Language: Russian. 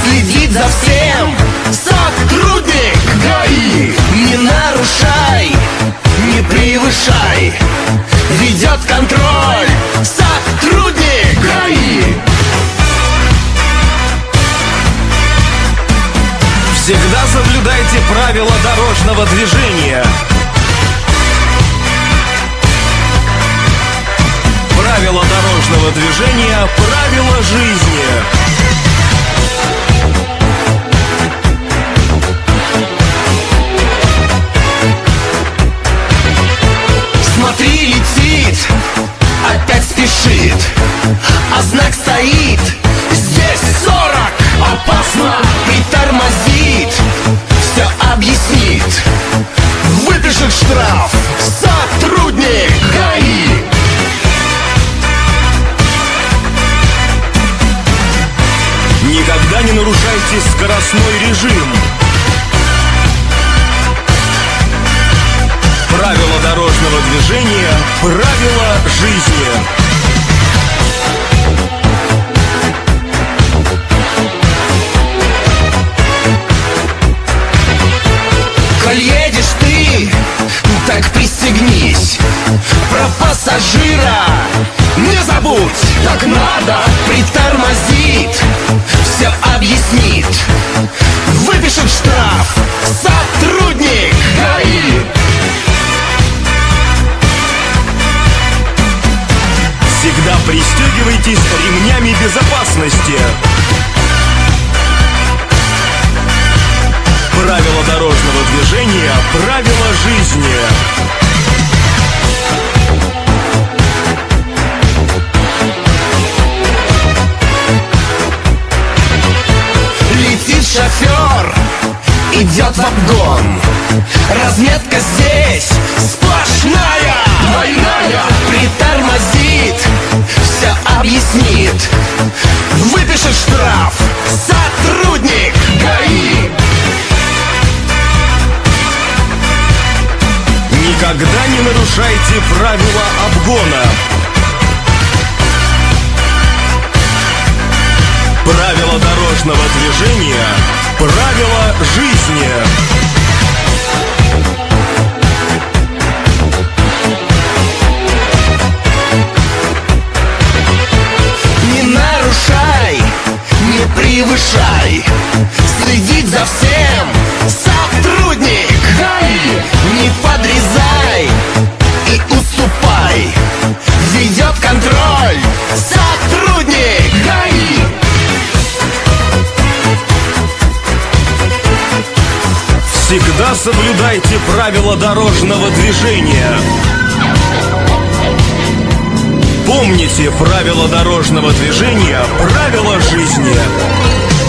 следит за всем сотрудник ГАИ. Не нарушай, не превышай, ведет контроль сотрудник ГАИ. Всегда соблюдайте правила дорожного движения. Правила дорожного движения, правила жизни. Смотри, летит, опять спешит, а знак стоит, здесь 40, опасно, притормозит, все объяснит, выпишет штраф сотрудник ГАИ. Никогда не нарушайте скоростной режим. Правила дорожного движения, правила жизни. Коль едешь ты, так пристегнись, про пассажира не забудь, так надо, притормозит, все объяснит, выпишет штраф сотрудник ГАИ. Всегда пристегивайтесь ремнями безопасности. Правила дорожного движения, правила жизни. Летит шофер, идет в обгон, разметка здесь сплошная, двойная, притормозит, все объяснит, выпишет штраф сотрудник ГАИ. Никогда не нарушайте правила обгона. Правила дорожного движения, правила жизни. Не нарушай, не превышай, следить за всем сотрудник ГАИ. Не подрезай и уступай, ведет контроль сотрудник ГАИ. Всегда соблюдайте правила дорожного движения. Помните правила дорожного движения, правила жизни.